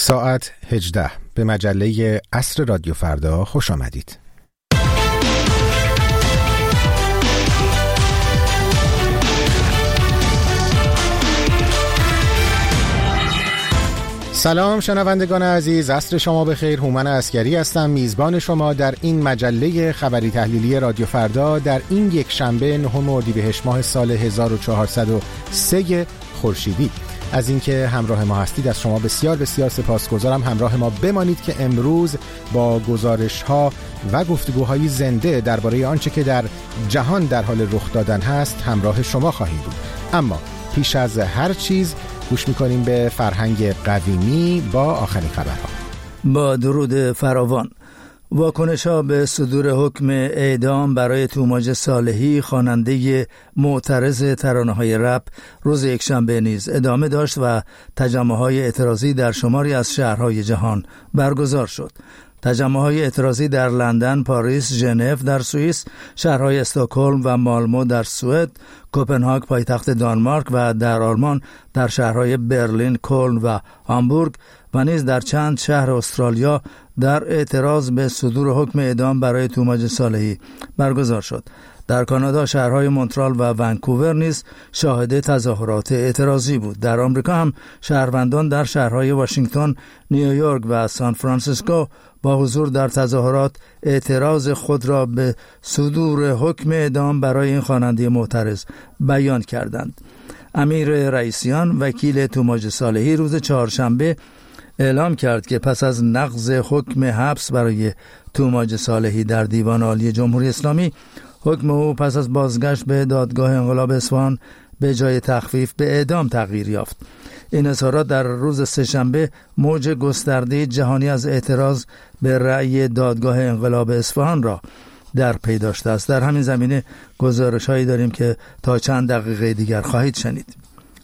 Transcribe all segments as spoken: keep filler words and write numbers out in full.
ساعت هجده به مجله عصر رادیو فردا خوش آمدید. سلام شنوندگان عزیز، عصر شما بخیر. هومن عسگری هستم، میزبان شما در این مجله خبری تحلیلی رادیو فردا در این یک شنبه نهم اردیبهشت ماه سال هزار و چهارصد و سه خورشیدی. از اینکه همراه ما هستید از شما بسیار بسیار سپاسگزارم. همراه ما بمانید که امروز با گزارش‌ها و گفتگوهای زنده درباره آنچه که در جهان در حال رخ دادن هست همراه شما خواهیم بود. اما پیش از هر چیز گوش می‌کنیم به فرهنگ قویمی با آخرین خبرها. با درود فراوان. واکنش‌ها به صدور حکم اعدام برای توماج صالحی خواننده معترض ترانه‌های رپ روز یکشنبه نیز ادامه داشت و تجمع‌های اعتراضی در شماری از شهرهای جهان برگزار شد. تجمع‌های اعتراضی در لندن، پاریس، ژنو در سوئیس، شهرهای استکهلم و مالمو در سوئد، کوپنهاگ پایتخت دانمارک و در آلمان در شهرهای برلین، کلن و هامبورگ و نیز در چند شهر استرالیا در اعتراض به صدور حکم اعدام برای توماج صالحی برگزار شد. در کانادا شهرهای مونترال و ونکوور نیز شاهد تظاهرات اعتراضی بود. در آمریکا هم شهروندان در شهرهای واشنگتن، نیویورک و سان فرانسیسکو با حضور در تظاهرات اعتراض خود را به صدور حکم اعدام برای این خواننده معترض بیان کردند. امیر رئیسیان وکیل توماج صالحی روز چهارشنبه اعلام کرد که پس از نقض حکم حبس برای توماج صالحی در دیوان عالی جمهوری اسلامی، حکم او پس از بازگشت به دادگاه انقلاب اصفهان به جای تخفیف به اعدام تغییر یافت. این اظهارات در روز سه‌شنبه موج گسترده جهانی از اعتراض به رأی دادگاه انقلاب اصفهان را در پی داشته است. در همین زمینه گزارش‌هایی داریم که تا چند دقیقه دیگر خواهید شنید.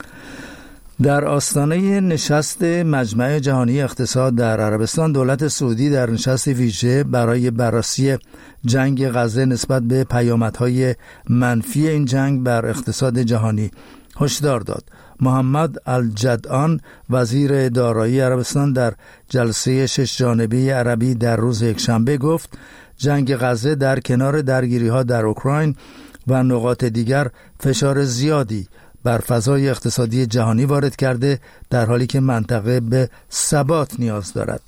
در آستانه نشست مجمع جهانی اقتصاد در عربستان، دولت سعودی در نشست ویژه برای بررسی جنگ غزه نسبت به پیامدهای منفی این جنگ بر اقتصاد جهانی هشدار داد. محمد الجدعان وزیر دارایی عربستان در جلسه شش جانبه عربی در روز یکشنبه گفت جنگ غزه در کنار درگیری‌ها در اوکراین و نقاط دیگر فشار زیادی بر فضای اقتصادی جهانی وارد کرده، در حالی که منطقه به ثبات نیاز دارد.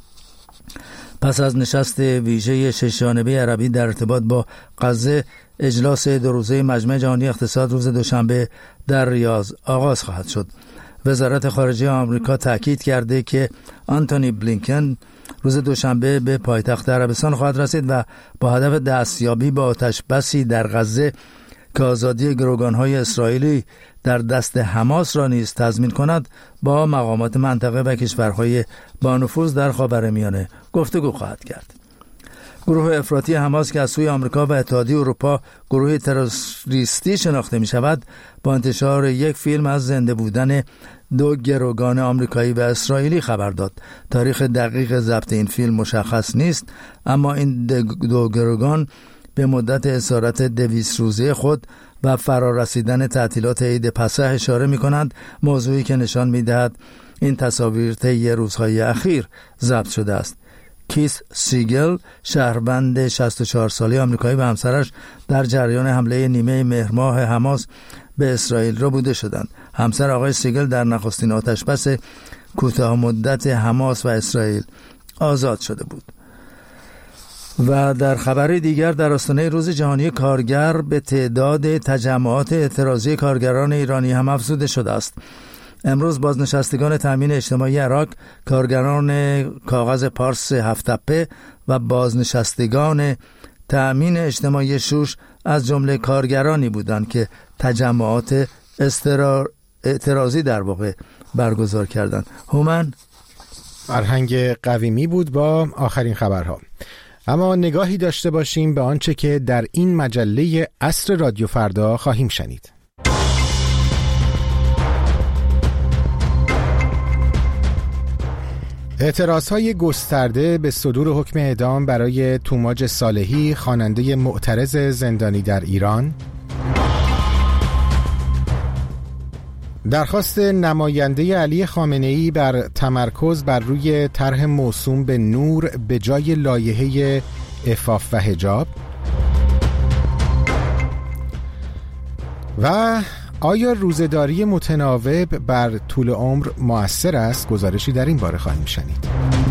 پس از نشست ویژه شش جانبه عربی در ارتباط با غزه، اجلاس دو روزه مجمع جهانی اقتصاد روز دوشنبه در ریاض آغاز خواهد شد. وزارت خارجه آمریکا تاکید کرده که آنتونی بلینکن روز دوشنبه به پایتخت عربستان خواهد رسید و با هدف دستیابی به آتش بسی در غزه که آزادی گروگان‌های اسرائیلی در دست حماس را نیز تضمین کند، با مقامات منطقه و کشورهای با نفوذ در خاورمیانه گفتگو خواهد کرد. گروه افراطی حماس که از سوی آمریکا و اتحادیه اروپا گروه تروریستی شناخته می شود، با انتشار یک فیلم از زنده بودن دو گروگان آمریکایی و اسرائیلی خبر داد. تاریخ دقیق ضبط این فیلم مشخص نیست، اما این دو گروگان به مدت اسارت دویست روزه خود و فرارسیدن تعطیلات عید پسح اشاره می کنند، موضوعی که نشان می دهد این تصاویر طی روزهای اخیر ضبط شده است. کیس سیگل، شهروند شصت و چهار ساله آمریکایی و همسرش در جریان حمله نیمه مهر ماه حماس به اسرائیل را بوده شدند. همسر آقای سیگل در نخستین آتشبس کوتاه مدت حماس و اسرائیل آزاد شده بود. و در خبر دیگر، در آستانه روز جهانی کارگر به تعداد تجمعات اعتراضی کارگران ایرانی هم افزوده شده است. امروز بازنشستگان تامین اجتماعی عراق، کارگران کاغذ پارس هفت‌تپه و بازنشستگان تامین اجتماعی شوش از جمله کارگرانی بودند که تجمعات استرار اعتراضی در واقع برگزار کردند. هومن فرهنگ قویمی بود با آخرین خبرها. اما نگاهی داشته باشیم به آنچه که در این مجله عصر رادیو فردا خواهیم شنید. اعتراضهای گسترده به صدور حکم اعدام برای توماج صالحی، خواننده معترض زندانی در ایران. درخواست نماینده علی خامنه‌ای بر تمرکز بر روی طرح موسوم به نور به جای لایحه عفاف و حجاب. و آیا روزه‌داری متناوب بر طول عمر مؤثر است؟ گزارشی در این باره خواهیم شنید.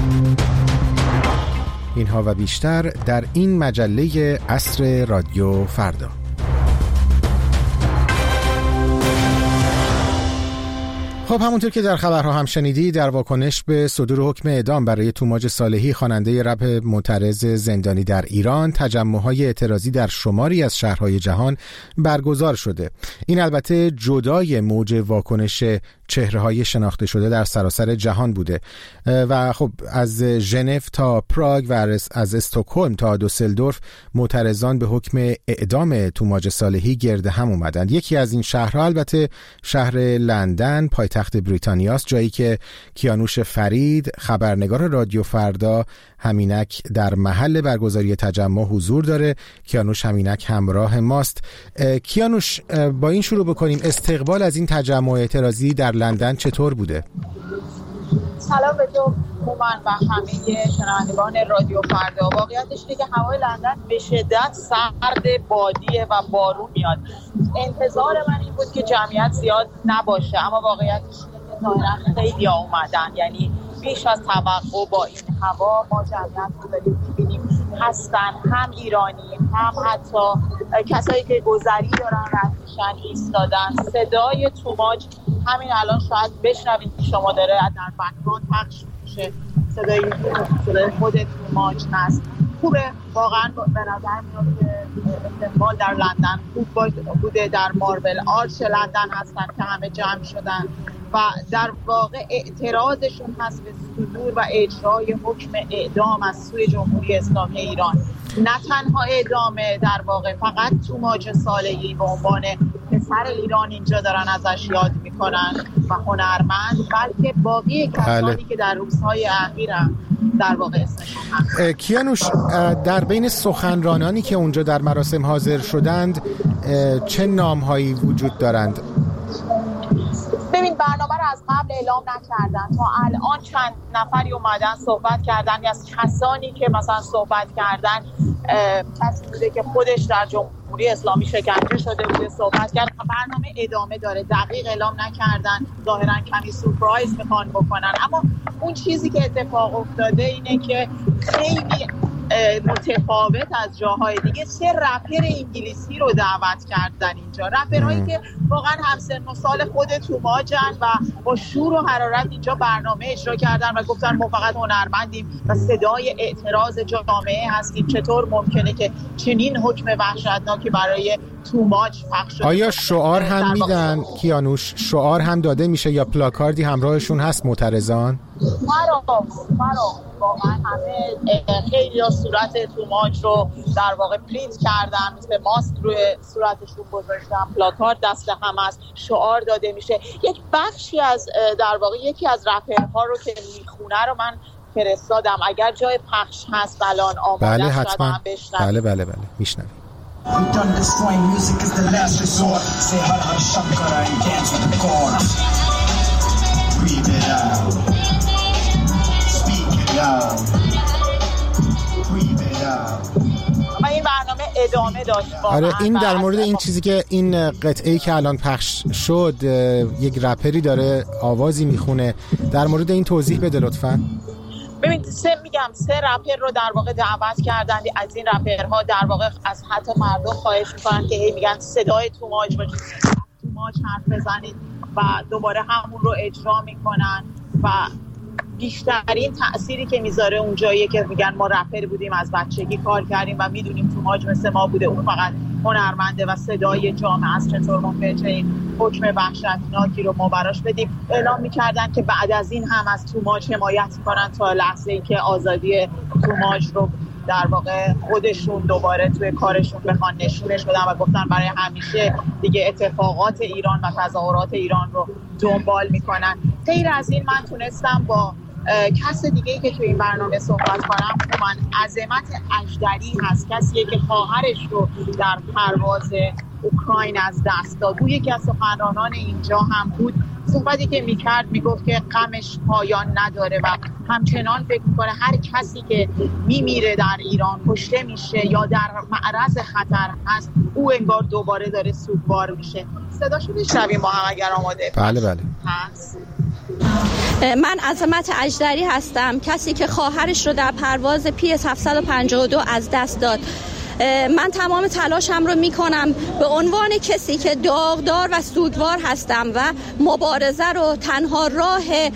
اینها و بیشتر در این مجله عصر رادیو فردا. خب همونطور که در خبرها هم شنیدی، در واکنش به صدور حکم اعدام برای توماج صالحی خواننده رپ معترض زندانی در ایران، تجمع‌های اعتراضی در شماری از شهرهای جهان برگزار شده. این البته جدای موج واکنش چهره‌های شناخته شده در سراسر جهان بوده و خب از ژنو تا پراگ و از استکهلم تا دوسلدورف معترضان به حکم اعدام توماج صالحی گرد هم اومدند. یکی از این شهرها البته شهر لندن، پایتخت بریتانیاست، جایی که کیانوش فرید، خبرنگار رادیو فردا، همینک در محل برگزاری تجمع حضور داره. کیانوش همینک همراه ماست. کیانوش، با این شروع بکنیم، استقبال از این تجمع اعتراضی در لندن چطور بوده؟ سلام به تو هومن و همه شنوندگان رادیو فردا. واقعیتش اینه که هوای لندن به شدت سرد، بادیه و بارون میاد. انتظار من این بود که جمعیت زیاد نباشه، اما واقعیتش اینه که ظاهرا خیلی اومدن، یعنی بیش از توقع با این هوا ما جمعیت رو داریم می‌بینیم. هستن هم ایرانی هم حتی کسایی که گذری دارن رد میشن ایستادن. صدای توماج همین الان شاید بشنوید که شما داره در بک‌گراند پخش میشه، صدای صدای خود توماج هست. خوبه واقعا به نظر میاد که استقبال در لندن خوب بوده. در ماربل آرچ لندن هستن که همه جمع شدن و در واقع اعتراضشون هست به صدور و اجرای حکم اعدام از سوی جمهوری اسلامی ایران. نه تنها اعدامه، در واقع فقط توماج صالحی به عنوان پسر ایران اینجا دارن ازش یاد میکنن و هنرمند، بلکه باقی کسانی که در روزهای اخیر هم در واقع اسمشون هست. کیانوش، در بین سخنرانانی که اونجا در مراسم حاضر شدند چه نامهایی وجود دارند؟ ببین، برنامه رو از قبل اعلام نکردن، تا الان چند نفری اومدن صحبت کردن. از کسانی که مثلا صحبت کردن کسی بوده که خودش در جمهوری اسلامی شکنجه شده بوده صحبت کرد. برنامه ادامه داره، دقیق اعلام نکردن، ظاهرا کمی سورپرایز میخوان بکنن. اما اون چیزی که اتفاق افتاده اینه که خیلی متفاوت از جاهای دیگه سه رپر انگلیسی رو دعوت کردن اینجا، رپرهایی که واقعا همسن و سال خود توماجن و با شور و حرارت اینجا برنامه اجرا کردن و گفتن ما فقط هنرمندیم و صدای اعتراض جامعه هستیم. چطور ممکنه که چنین حکم وحشتناکی برای توماج پخش شده؟ آیا شعار هم میدن کیانوش؟ شعار هم داده میشه یا پلاکاردی همراهشون هست معترضان؟ مرام مرام واقعا همه خیلی صورت توماج رو در واقع پرینت کردن، مثل ماسک روی صورتشون گذاشتن، پلاکارد دست هم هست، شعار داده میشه. یک بخشی از در واقع یکی از رپرها رو که میخونه رو من فرستادم، اگر جای پخش هست الان آماده بله شده حتما. هم بشنوید. بله بله بله میشنوید. I'm done destroying music is the last resort. Say har har shankara and dance with the chords. Breathe it out. Speak it out. Breathe it out. و این برنامه ادامه داشت. آره، این در مورد این چیزی که این قطعه‌ای که الان پخش شد، یک رپری داره آوازی میخونه، در مورد این توضیح بده لطفاً. ببین، سه میگم سه رپر رو در واقع دعوت کردن. از این رپرها در واقع از حتی مردم خواهش میکنن که هی میگن صدای توماج باشید، توماج حرف بزنید و دوباره همون رو اجرا میکنن و بیشترین تأثیری که میذاره اونجاییه که میگن ما رپر بودیم، از بچگی کار کردیم و میدونیم توماج مثل ما بوده، اون فقط هنرمنده و صدای جامعه است. چطور ممکنه چنین حکم وحشتناکی رو ما براش بدیم؟ اعلام میکردن که بعد از این هم از توماج حمایت کنن تا لحظه‌ای که آزادی توماج رو در واقع خودشون دوباره توی کارشون بخوان نشونش بدن و گفتن برای همیشه دیگه اتفاقات ایران و تظاهرات ایران رو دنبال میکنن. غیر از این من تونستم با کس دیگه‌ای که توی این برنامه صحبت کنم، من عظمت اژدری هست، کسیه که خواهرش رو در پرواز اوکراین از دست داد. او یکی از سخنرانان اینجا هم بود صحبتی که میکرد میگفت که غمش پایان نداره و همچنان فکر میکنه هر کسی که میمیره در ایران، کشته میشه یا در معرض خطر هست، او انگار دوباره داره سوگوار میشه. صداشو بشنویم با هم اگر آماده بله بله هست. من عظمت اژدری هستم، کسی که خواهرش رو در پرواز پی اس هفتصد و پنجاه و دو از دست داد. من تمام تلاشم رو میکنم به عنوان کسی که داغدار و سوگوار هستم و مبارزه رو تنها راه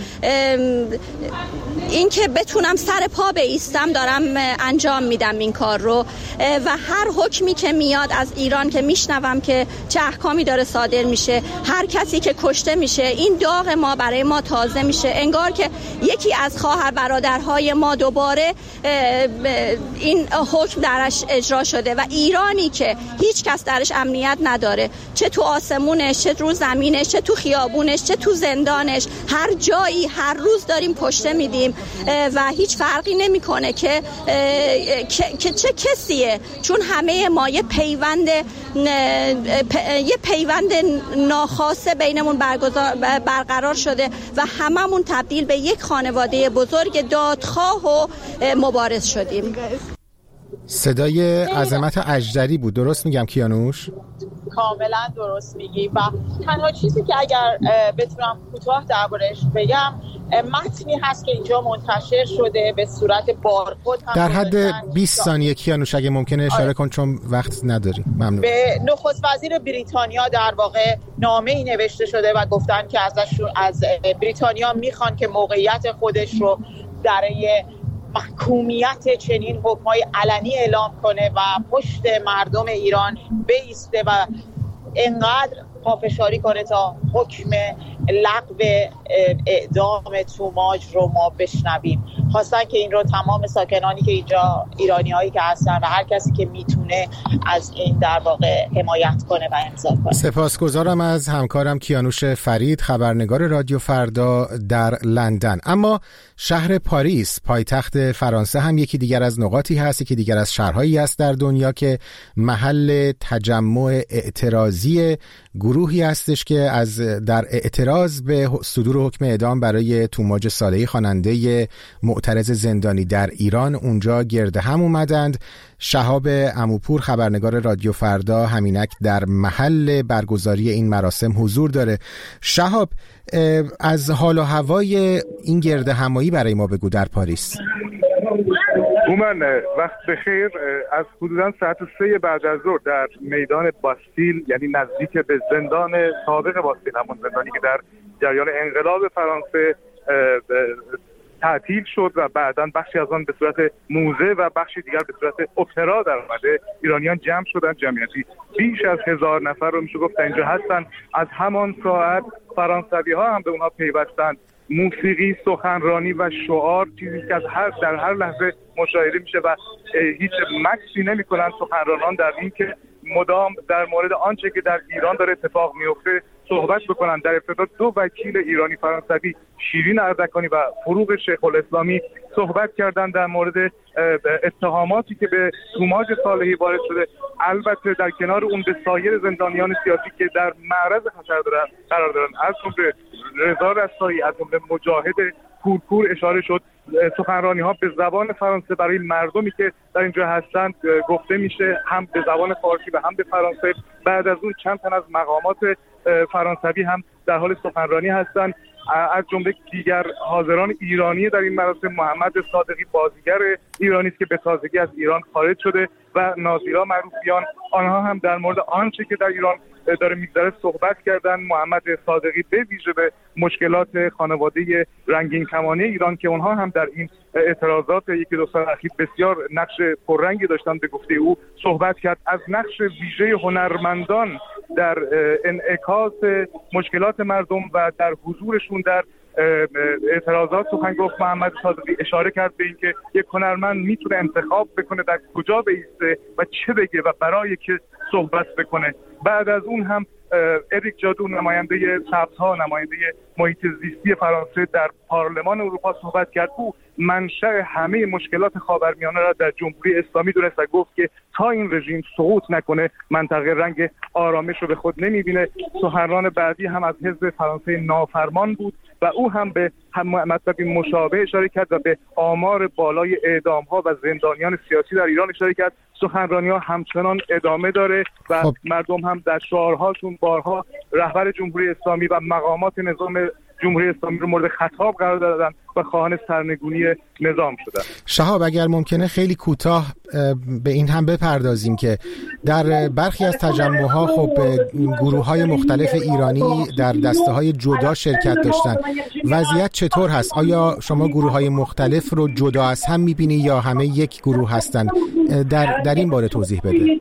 این که بتونم سر پا بایستم دارم انجام میدم این کار رو و هر حکمی که میاد از ایران که میشنوم که چه احکامی داره صادر میشه، هر کسی که کشته میشه، این داغ ما برای ما تازه میشه، انگار که یکی از خواهر برادرهای ما دوباره این حکم درش اجرا شده و ایرانی که هیچ کس درش امنیت نداره، چه تو آسمونش، چه رو زمینش، چه تو خیابونش، چه تو زندانش، هر جایی هر روز داریم کشته میدیم و هیچ فرقی نمیکنه که که چه کسیه، چون همه ما یه پیوند یه پیوند ناخواسته بینمون برقرار شده و هممون تبدیل به یک خانواده بزرگ دادخواه و مبارز شدیم. صدای عظمت اژدری بود، درست میگم کیانوش؟ کاملا درست میگی و تنها چیزی که اگر بتونم کوتاه دربارش بگم، متنی هست که اینجا منتشر شده به صورت بارکد، در حد بیست ثانیه کیانوش اگه ممکنه اشاره آره. کن چون وقت نداریم. ممنون. به نخست وزیر بریتانیا در واقع نامه‌ای نوشته شده و گفتن که ازش از بریتانیا میخوان که موقعیت خودش رو برای محکومیت چنین حکم‌های علنی اعلام کنه و پشت مردم ایران بایسته و انقدر پافشاری کنه تا حکم لغو اعدام توماج رو ما بشنویم. خواستن که این رو تمام ساکنانی که اینجا، ایرانی‌هایی که هستن و هر کسی که میتونه از این در واقع حمایت کنه و امضا کنه. سپاسگزارم از همکارم کیانوش فرید، خبرنگار رادیو فردا در لندن. اما شهر پاریس، پایتخت فرانسه، هم یکی دیگر از نقاطی هست، یکی دیگر از شهرهایی است در دنیا که محل تجمع اعتراضی گروهی هستش که از در اعتراض به صدور حکم اعدام برای توماج صالحی، خواننده معترض زندانی در ایران، اونجا گرد هم اومدند. شهاب عموپور، خبرنگار رادیو فردا، همینک در محل برگزاری این مراسم حضور داره. شهاب، از حال و هوای این گرد همایی برای ما بگو در پاریس. اومن وقت بخیر. از حدوداً ساعت سه بعد از ظهر در میدان باستیل، یعنی نزدیک به زندان سابق باستیل، همون زندانی که در جریان انقلاب فرانسه تعطیل شد و بعداً بخشی از آن به صورت موزه و بخشی دیگر به صورت اپرا در اومده، ایرانیان جمع شدن. جمعیتی بیش از هزار نفر رو میشه گفت اینجا هستن. از همان ساعت فرانسوی ها هم به اونها پیوستند. موسیقی، سخنرانی و شعار چیزی که از هر در هر لحظه مشاهده میشه و هیچ مکسی نمیکنن سخنرانان در این که مدام در مورد آنچه که در ایران داره اتفاق میفته صحبت بکنن. در ابتدا دو وکیل ایرانی فرانسوی، شیرین اردکانی و فروغ شیخ الاسلامی، صحبت کردن در مورد اتهاماتی که به توماج صالحی وارد شده. البته در کنار اون به سایر زندانیان سیاسی که در معرض خطر دارن قرار دارن، از جمله رضا رستایی، از جمله مجاهد پورپور اشاره شد. سخنرانی ها به زبان فرانسه برای مردمی که در اینجا هستند گفته میشه، هم به زبان فارسی و هم به فرانسه. بعد از اون چند تن از مقامات فرانسوی هم در حال سخنرانی هستند. از جمله دیگر حاضران ایرانی در این مراسم، محمد صادقی، بازیگر ایرانی است که به تازگی از ایران خارج شده، و ناظیرا معروفیان، آنها هم در مورد آنچه که در ایران داره میگذره صحبت کردن. محمد صادقی به ویژه به مشکلات خانواده رنگین کمانی ایران که اونها هم در این اعتراضات یکی دو سال اخیر بسیار نقش پررنگی داشتن به گفته او صحبت کرد. از نقش ویژه هنرمندان در انعکاس مشکلات مردم و در حضورشون در اعتراضات سخن گفت. محمد صادقی اشاره کرد به اینکه یک هنرمند میتونه انتخاب بکنه در کجا بایسته و چه بگه و برای که صحبت بکنه. بعد از اون هم اریک جادو نماینده سبزها، نماینده محیط زیستی فرانسه در پارلمان اروپا صحبت کرد. او منشأ همه مشکلات خاورمیانه را در جمهوری اسلامی دونست و گفت که تا این رژیم سقوط نکنه منطقه رنگ آرامش رو به خود نمیبینه. سخنران بعدی هم از حزب فرانسه نافرمان بود و او هم به هم مطلبی مشابه اشاره کرد و به آمار بالای اعدام‌ها و زندانیان سیاسی در ایران اشاره کرد. سخنرانی‌ها همچنان ادامه داره و خب. مردم هم در شعارهاشون بارها رهبر جمهوری اسلامی و مقامات نظام جمهوری اسلامی رو مورد خطاب قرار دادن و خواهان سرنگونی نظام شدن. شهاب اگر ممکنه خیلی کوتاه به این هم بپردازیم که در برخی از تجمع‌ها خب گروه‌های مختلف ایرانی در دسته‌های جدا شرکت داشتن. وضعیت چطور هست؟ آیا شما گروه‌های مختلف رو جدا از هم می‌بینی یا همه یک گروه هستن؟ در در این باره توضیح بده.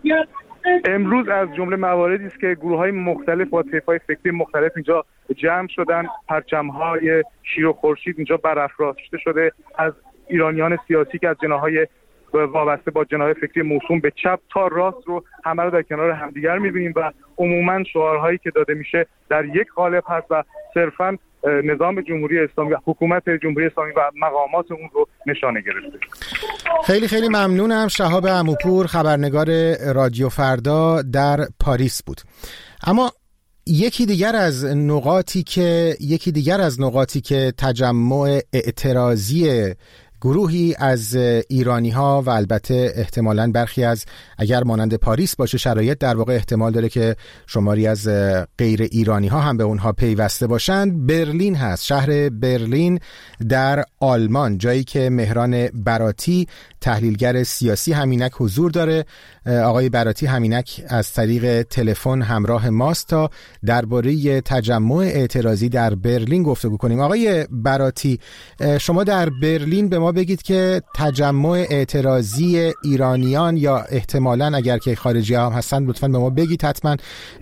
امروز از جمله مواردی است که گروه‌های مختلف با طیف‌های فکری مختلف اینجا جمع شدن. پرچم‌های شیر و خورشید اینجا برافراشته شده از ایرانیان سیاسی که از جناح‌های وابسته با جناح فکری موسوم به چپ تا راست رو همه رو در کنار همدیگر می‌بینیم و عموماً شعارهایی که داده میشه در یک قالب هست و صرفاً نظام جمهوری اسلامی و حکومت جمهوری اسلامی و مقامات اون رو نشانه گرفته. خیلی خیلی ممنونم. شهاب عموپور خبرنگار رادیو فردا در پاریس بود. اما یکی دیگر از نقاطی که یکی دیگر از نقاطی که تجمع اعتراضی گروهی از ایرانی ها و البته احتمالاً برخی از اگر مانند پاریس باشه شرایط در واقع احتمال داره که شماری از غیر ایرانی ها هم به اونها پیوسته باشند، برلین هست. شهر برلین در آلمان، جایی که مهران براتی تحلیلگر سیاسی همینک حضور داره. آقای براتی همینک از طریق تلفن همراه ماست تا درباره تجمع اعتراضی در برلین گفتگو کنیم. آقای براتی، شما در برلین به ما بگید که تجمع اعتراضی ایرانیان یا احتمالاً اگر که خارجی هم هستن لطفاً به ما بگید حتما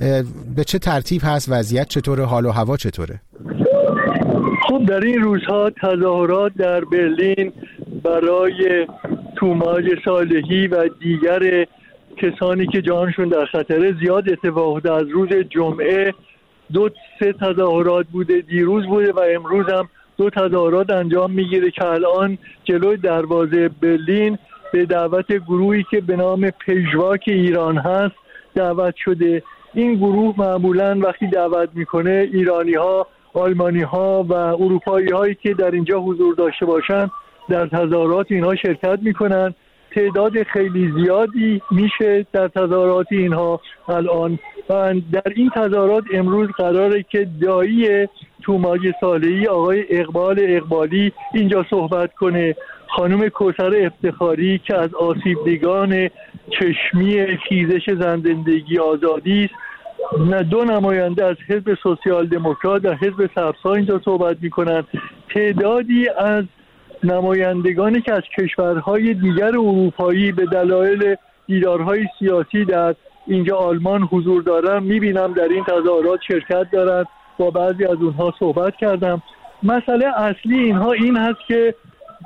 به چه ترتیب هست، وضعیت چطوره، حال و هوا چطوره؟ خب در این روزها تظاهرات در برلین برای توماج صالحی و دیگر کسانی که جانشون در خطر زیاد اتفاق افتاده. از روز جمعه دو سه تظاهرات بوده، دیروز بوده و امروز هم دو تظاهرات انجام میگیره که الان جلوی دروازه برلین به دعوت گروهی که به نام پژواک ایران هست دعوت شده. این گروه معمولاً وقتی دعوت میکنه ایرانی ها، آلمانی ها و اروپایی هایی که در اینجا حضور داشته باشن در تظاهرات اینها شرکت میکنن. تعداد خیلی زیادی میشه در تظاهرات اینها الان و در این تظاهرات امروز قراره که دایی توماج صالحی آقای اقبال اقبالی اینجا صحبت کنه. خانم کوثر افتخاری که از آسیبدگان چشمی خیزش زن زندگی آزادی است، دو نماینده از حزب سوسیال دموکرات و حزب سبزها اینجا صحبت میکنن. تعدادی از نمایندگانی که از کشورهای دیگر اروپایی به دلایل دیدارهای سیاسی در اینجا آلمان حضور دارن میبینم در این تظاهرات شرکت دارن. با بعضی از اونها صحبت کردم. مسئله اصلی اینها این هست که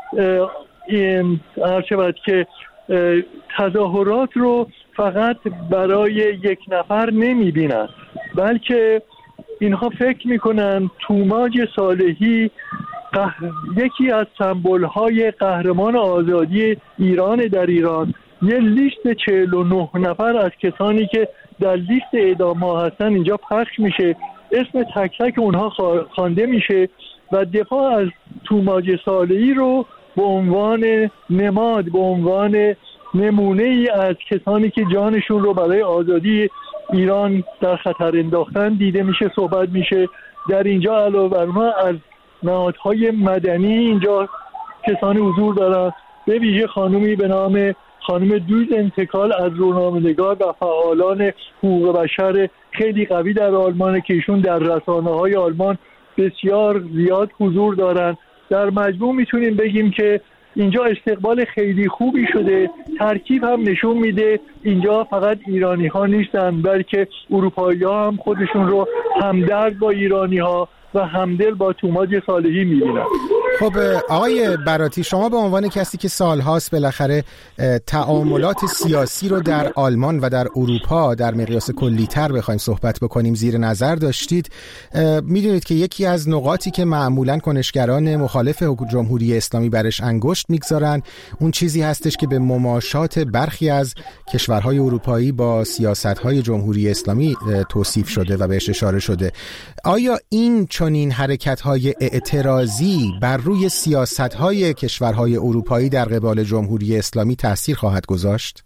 هرچه که تظاهرات رو فقط برای یک نفر نمیبینن، بلکه اینها فکر میکنن توماج صالحی یکی از سمبول‌های قهرمان آزادی ایران در ایران. یه لیست چهل و نه نفر از کسانی که در لیست اعدام‌ها هستن اینجا پخش میشه، اسم تک تک اونها خوانده میشه و دفاع از توماج صالحی رو به عنوان نماد، به عنوان نمونه ای از کسانی که جانشون رو برای آزادی ایران در خطر انداختن دیده میشه، صحبت میشه. در اینجا علاوه بر ما از نهادهای مدنی اینجا کسانی حضور دارن، به ویژه خانومی به نام خانم دوز انتقال از روزنامه‌نگار و فعالان حقوق بشر خیلی قوی در آلمان که ایشون در رسانه‌های آلمان بسیار زیاد حضور دارن. در مجموع میتونیم بگیم که اینجا استقبال خیلی خوبی شده. ترکیب هم نشون میده اینجا فقط ایرانی ها نیستن، بلکه اروپایی ها هم خودشون رو همدرد با ایرانی ها و همدل با توماج صالحی میبینن. خب آقای براتی، شما به عنوان کسی که سالهاست بالاخره تعاملات سیاسی رو در آلمان و در اروپا در مقیاس کلی‌تر بخوایم صحبت بکنیم زیر نظر داشتید، میدونید که یکی از نقاطی که معمولاً کنشگران مخالف جمهوری اسلامی برش انگشت میگذارن اون چیزی هستش که به مماشات برخی از کشورهای اروپایی با سیاست‌های جمهوری اسلامی توصیف شده و بهش اشاره شده. آیا این چنین حرکت‌های اعتراضی بر روی سیاست‌های کشورهای اروپایی در قبال جمهوری اسلامی تأثیر خواهد گذاشت؟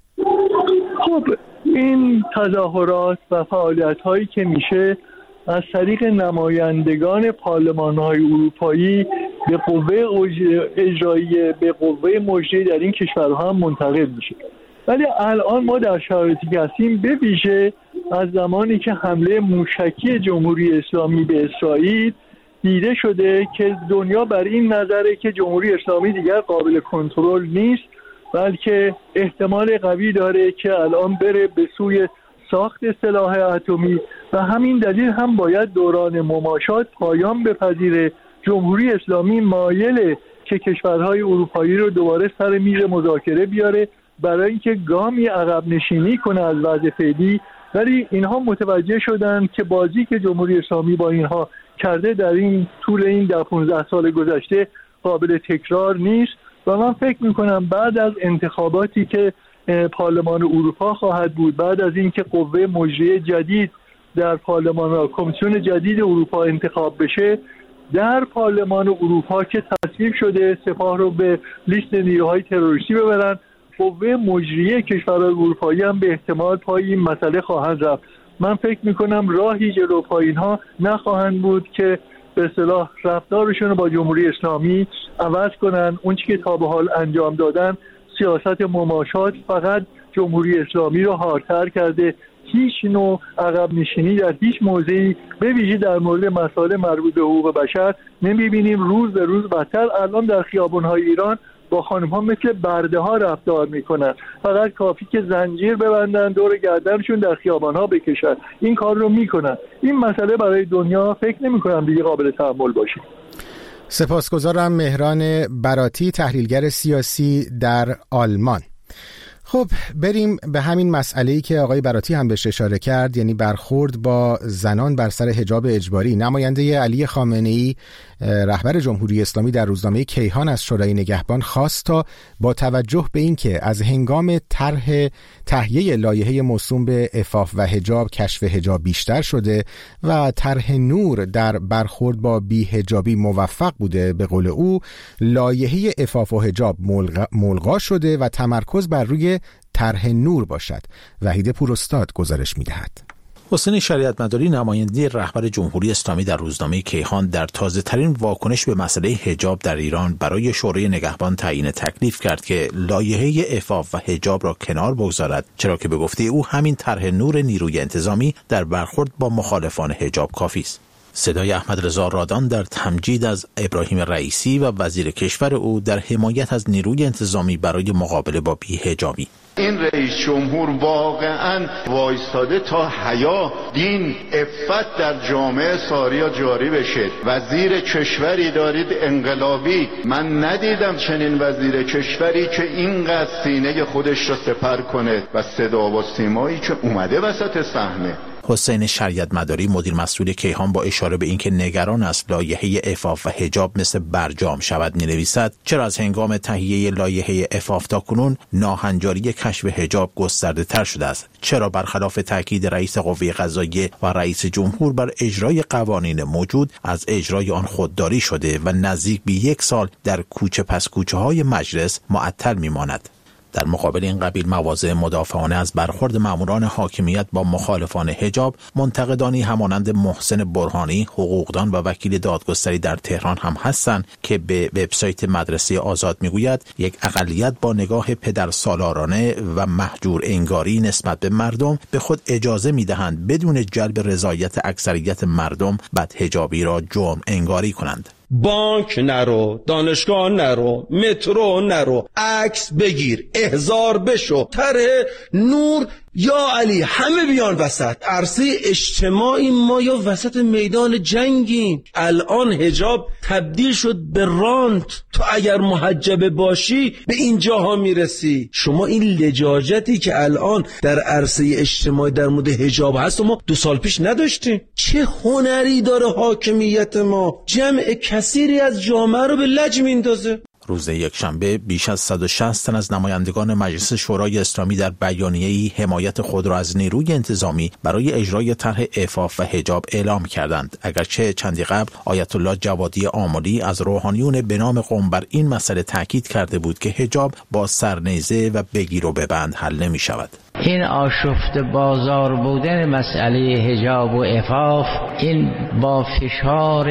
خب این تظاهرات و فعالیت‌هایی که میشه از طریق نمایندگان پارلمان‌های اروپایی به قوه اجرایی به قوه مجریه در این کشورها هم منتقل میشه. ولی الان ما در شرایطی که هستیم، به ویژه از زمانی که حمله موشکی جمهوری اسلامی به اسرائیل دیده شده که دنیا بر این نظره که جمهوری اسلامی دیگر قابل کنترل نیست، بلکه احتمال قوی داره که الان بره به سوی ساخت سلاح اتمی و همین دلیل هم باید دوران مماشات پایان بپذیره. جمهوری اسلامی مایله که کشورهای اروپایی رو دوباره سر میز مذاکره بیاره برای اینکه گامی عقب نشینی کنه از وضع فعلی، ولی اینها متوجه شدن که بازی که جمهوری اسلامی با اینها کرده در این طول این ده پانزده سال گذشته قابل تکرار نیست و من فکر میکنم بعد از انتخاباتی که پارلمان اروپا خواهد بود، بعد از اینکه قوه مجریه جدید در پارلمان ها، کمیسیون جدید اروپا انتخاب بشه، در پارلمان اروپا که تصویب شده سپاه رو به لیست نیروهای تروریستی ببرن، قوه مجریه کشورهای اروپایی هم به احتمال پای این مسئله خواهند رفت. من فکر میکنم راهی جلو پای اینها نخواهند بود که به اصطلاح رفتارشون رو با جمهوری اسلامی عوض کنن. اون چیزی که تا به حال انجام دادن، سیاست مماشات، فقط جمهوری اسلامی رو حارتر کرده. هیچ نوع عقب نشینی در هیچ موضعی، به ویژه در مورد مسائل مربوط به حقوق بشر نمیبینیم. روز به روز بدتر. الان در خیابان‌های ایران با خانم‌ها مثل برده‌ها رفتار میکنن. فقط کافی که زنجیر ببندن دور گردنشون در خیابان‌ها بکشن. این کار رو میکنن. این مسئله برای دنیا فکر نمی‌کنم دیگه قابل تحمل باشه. سپاسگزارم. مهران براتی، تحلیلگر سیاسی در آلمان. خب بریم به همین مسئله‌ای که آقای براتی هم بهش اشاره کرد، یعنی برخورد با زنان بر سر حجاب اجباری. نماینده علی خامنه‌ای رهبر جمهوری اسلامی در روزنامه کیهان از شورای نگهبان خواست تا با توجه به اینکه از هنگام طرح تهیه لایحه موسوم به عفاف و حجاب کشف حجاب بیشتر شده و طرح نور در برخورد با بی‌حجابی موفق بوده، به قول او لایحه عفاف و حجاب ملغا شده و تمرکز بر روی طرح نور باشد. وحید پوراستاد گزارش می‌دهد. حسین شریعتمداری، نماینده رهبر جمهوری اسلامی در روزنامه کیهان، در تازه‌ترین واکنش به مسئله حجاب در ایران برای شورای نگهبان تعیین تکلیف کرد که لایحه عفاف و حجاب را کنار بگذارد، چرا که به گفته او همین طرح نور نیروی انتظامی در برخورد با مخالفان حجاب کافی است. صدای احمد رضا رادان در تمجید از ابراهیم رئیسی و وزیر کشور او در حمایت از نیروی انتظامی برای مقابله با بی‌حجابی. این رئیس جمهور واقعا وایستاده تا حیا، دین، عفت در جامعه ساریا جاری بشه. وزیر کشوری دارید انقلابی، من ندیدم چنین وزیر کشوری که اینقدر سینه خودش را سپر کنه و صدا و سیمایی که اومده وسط صحنه. حسین شریعتمداری، مدیر مسئول کیهان، با اشاره به اینکه نگران است لایحه عفاف و حجاب مثل برجام شود، می‌نویسد چرا از هنگام تهیه لایحه عفاف تاکنون ناهنجاری کشف حجاب گسترده تر شده است؟ چرا برخلاف تاکید رئیس قوه قضاییه و رئیس جمهور بر اجرای قوانین موجود، از اجرای آن خودداری شده و نزدیک به یک سال در کوچه پس کوچه های مجلس معطل می‌ماند؟ در مقابل این قبیل مواضع مدافعانه از برخورد ماموران حاکمیت با مخالفان حجاب، منتقدانی همانند محسن برهانی، حقوقدان و وکیل دادگستری در تهران هم هستند که به وبسایت مدرسه آزاد میگوید یک اقلیت با نگاه پدرسالارانه و محجور انگاری نسبت به مردم به خود اجازه میدهند بدون جلب رضایت اکثریت مردم بدحجابی را جرم انگاری کنند. بانک نرو، دانشگاه نرو، مترو نرو، عکس بگیر، احضار بشو. طرح نور یا علی همه بیان وسط. عرصه اجتماعی ما یا وسط میدان جنگیم. الان حجاب تبدیل شد به رانت. تو اگر محجبه باشی به اینجاها میرسی. شما این لجاجتی که الان در عرصه اجتماعی در مورد حجاب هست ما دو سال پیش نداشتیم. چه هنری داره حاکمیت ما؟ جمع کثیری از جامعه رو به لج میندازه. روز یکشنبه بیش از صد و شصت تن از نمایندگان مجلس شورای اسلامی در بیانیه‌ای حمایت خود را از نیروی انتظامی برای اجرای طرح عفاف و حجاب اعلام کردند. اگرچه چندی قبل آیت الله جوادی آملی از روحانیون به نام قم بر این مسئله تاکید کرده بود که حجاب با سرنیزه و بگیر و ببند حل نمی شود. این آشفت بازار بودن مسئله حجاب و عفاف این با فشار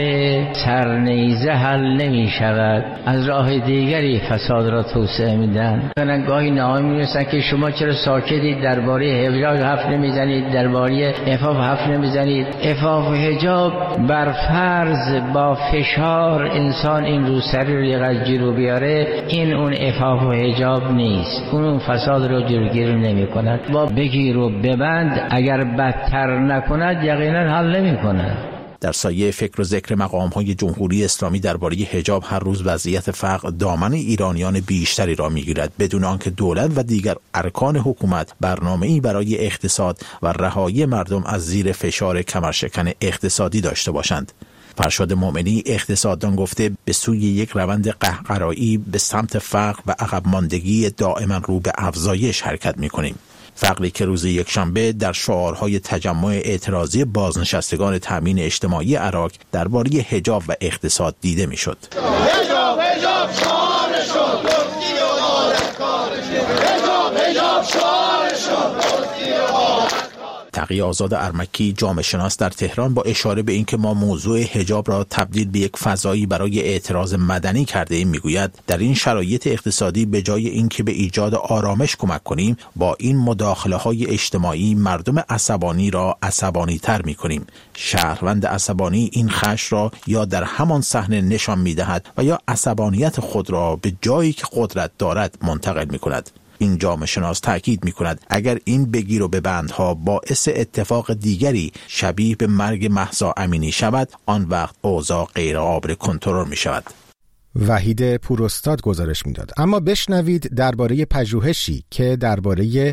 سرنیزه حل نمی شود. از راه دیگری فساد را توسعه میدن. مثلا گاهی نامه می‌نویسن که شما چرا ساکتید درباره حجاب حرف نمیزنید، درباره عفاف حرف نمیزنید. عفاف و حجاب بر فرض با فشار انسان این روسری رو یقت جلو بیاره، این اون عفاف و حجاب نیست. اون فساد رو جلوگیری نمی‌کنه. با بگیر و ببند اگر بدتر نکند یقینا حل نمی‌کند. در سایه فکر و ذکر مقام‌های جمهوری اسلامی درباره حجاب هر روز وضعیت فقر دامن ایرانیان بیشتری را می‌گیرد بدون آنکه دولت و دیگر ارکان حکومت برنامه‌ای برای اقتصاد و رهایی مردم از زیر فشار کمرشکن اقتصادی داشته باشند. فرشاد مومنی اقتصاددان گفته به سوی یک روند قهقرایی به سمت فقر و عقب ماندگی دائما رو به افزایش حرکت می‌کنیم. فقری که روز یکشنبه در شعارهای تجمع اعتراضی بازنشستگان تامین اجتماعی عراق درباره حجاب و اقتصاد دیده میشد. حجاب حجاب شعار شد گفتی و غارت کارش. حجاب حجاب شعار شد گفتی و غارت. تقی آزاد ارمکی جامعه شناس در تهران با اشاره به اینکه ما موضوع حجاب را تبدیل به یک فضایی برای اعتراض مدنی کرده ایم میگوید در این شرایط اقتصادی به جای اینکه به ایجاد آرامش کمک کنیم با این مداخله های اجتماعی مردم عصبانی را عصبانی تر می کنیم. شهروند عصبانی این خشم را یا در همان صحنه نشان می دهد و یا عصبانیت خود را به جایی که قدرت دارد منتقل می کند. این جامعه شناس تأکید می کند اگر این بگیر و ببندها باعث اتفاق دیگری شبیه به مرگ مهسا امینی شود آن وقت اوضاع غیر قابل کنترل می شود. وحید پوراستاد گزارش میداد. اما بشنوید درباره پژوهشی که درباره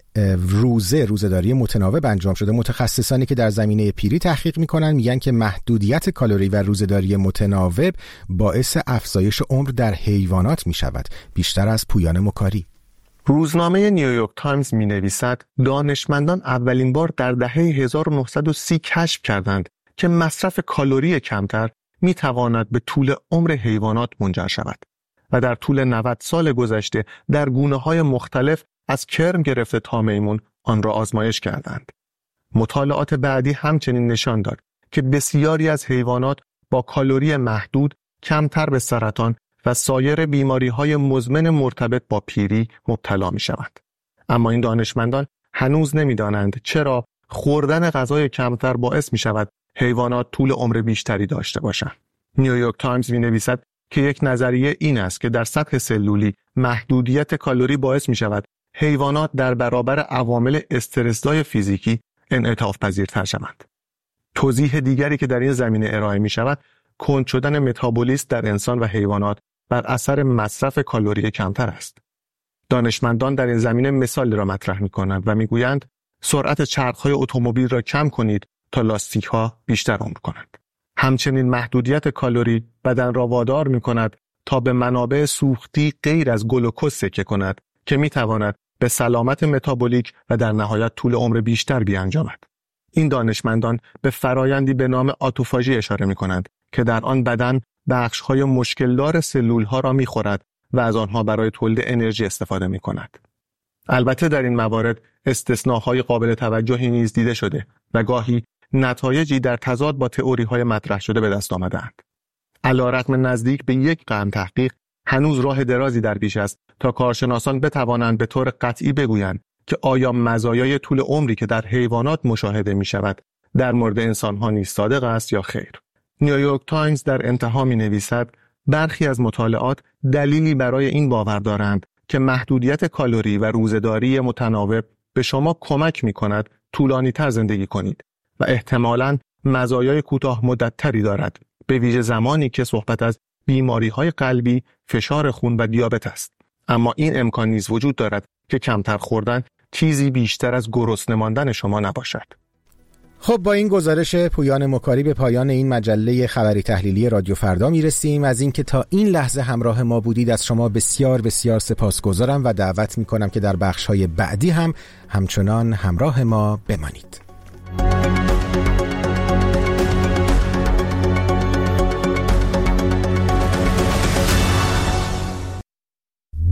روزه روزه‌داری متناوب انجام شده. متخصصانی که در زمینه پیری تحقیق میکنن میگن که محدودیت کالری و روزه‌داری متناوب باعث افزایش عمر در حیوانات میشود. بیشتر از پویان مکاری. روزنامه نیویورک تایمز می نویسد دانشمندان اولین بار در دهه هزار و نهصد و سی کشف کردند که مصرف کالری کمتر می تواند به طول عمر حیوانات منجر شود و در طول نود سال گذشته در گونه‌های مختلف از کرم گرفته تا میمون آن را آزمایش کردند. مطالعات بعدی همچنین نشان داد که بسیاری از حیوانات با کالری محدود کمتر به سرطان و سایر بیماری‌های مزمن مرتبط با پیری مبتلا می‌شوند. اما این دانشمندان هنوز نمی‌دانند چرا خوردن غذای کمتر باعث می‌شود حیوانات طول عمر بیشتری داشته باشند. نیویورک تایمز می‌نویسد که یک نظریه این است که در سطح سلولی محدودیت کالری باعث می‌شود حیوانات در برابر عوامل استرس‌زای فیزیکی انعطاف پذیرتر شوند. توضیح دیگری که در این زمینه ارائه می‌شود کند شدن متابولیسم در انسان و حیوانات بر اثر مصرف کالری کمتر است. دانشمندان در این زمینه مثالی را مطرح می‌کنند و می‌گویند سرعت چرخ‌های اتومبیل را کم کنید تا لاستیک‌ها بیشتر عمر کنند. همچنین محدودیت کالری بدن را وادار می‌کند تا به منابع سوختی غیر از گلوکز تکیه کند که می‌تواند به سلامت متابولیک و در نهایت طول عمر بیشتر بیانجامد. این دانشمندان به فرایندی به نام آتوفاژی اشاره می‌کنند که در آن بدن بخش‌های مشکلدار سلول‌ها را می‌خورد و از آنها برای تولید انرژی استفاده می‌کند. البته در این موارد استثناءهای قابل توجهی نیز دیده شده و گاهی نتایجی در تضاد با تئوری‌های مطرح شده به دست آمده‌اند. علی‌رغم نزدیک به یک قرن تحقیق، هنوز راه درازی در پیش است تا کارشناسان بتوانند به طور قطعی بگویند که آیا مزایای طول عمری که در حیوانات مشاهده می‌شود در مورد انسان‌ها نیز صادق است یا خیر. نیویورک تایمز در انتها می‌نویسد برخی از مطالعات دلیلی برای این باور دارند که محدودیت کالری و روزه‌داری متناوب به شما کمک می کند طولانی تر زندگی کنید و احتمالاً مزایای کوتاه مدت‌تری دارد، به ویژه زمانی که صحبت از بیماری‌های قلبی، فشار خون و دیابت است. اما این امکان نیز وجود دارد که کمتر خوردن چیزی بیشتر از گرسنه ماندن شما نباشد. خب با این گزارش پویان مکاری به پایان این مجله خبری تحلیلی رادیو فردا میرسیم. از اینکه تا این لحظه همراه ما بودید از شما بسیار بسیار سپاسگزارم و دعوت میکنم که در بخش‌های بعدی هم همچنان همراه ما بمانید.